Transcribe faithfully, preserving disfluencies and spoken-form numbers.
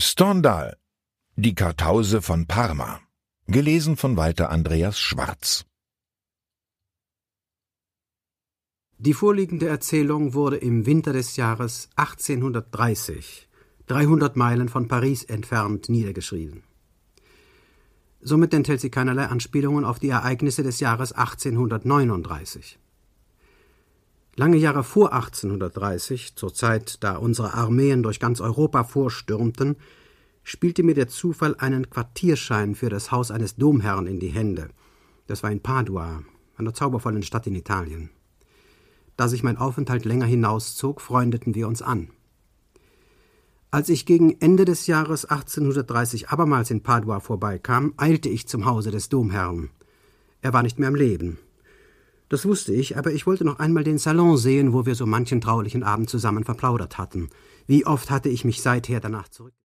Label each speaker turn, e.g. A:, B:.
A: Stendhal, die Kartause von Parma. Gelesen von Walter Andreas Schwarz.
B: Die vorliegende Erzählung wurde im Winter des Jahres achtzehnhundertdreißig, dreihundert Meilen von Paris entfernt, niedergeschrieben. Somit enthält sie keinerlei Anspielungen auf die Ereignisse des Jahres achtzehnhundertneununddreißig. Lange Jahre vor achtzehnhundertdreißig, zur Zeit, da unsere Armeen durch ganz Europa vorstürmten, spielte mir der Zufall einen Quartierschein für das Haus eines Domherrn in die Hände. Das war in Padua, einer zaubervollen Stadt in Italien. Da sich mein Aufenthalt länger hinauszog, freundeten wir uns an. Als ich gegen Ende des Jahres achtzehnhundertdreißig abermals in Padua vorbeikam, eilte ich zum Hause des Domherrn. Er war nicht mehr am Leben. Das wusste ich, aber ich wollte noch einmal den Salon sehen, wo wir so manchen traulichen Abend zusammen verplaudert hatten. Wie oft hatte ich mich seither danach zurück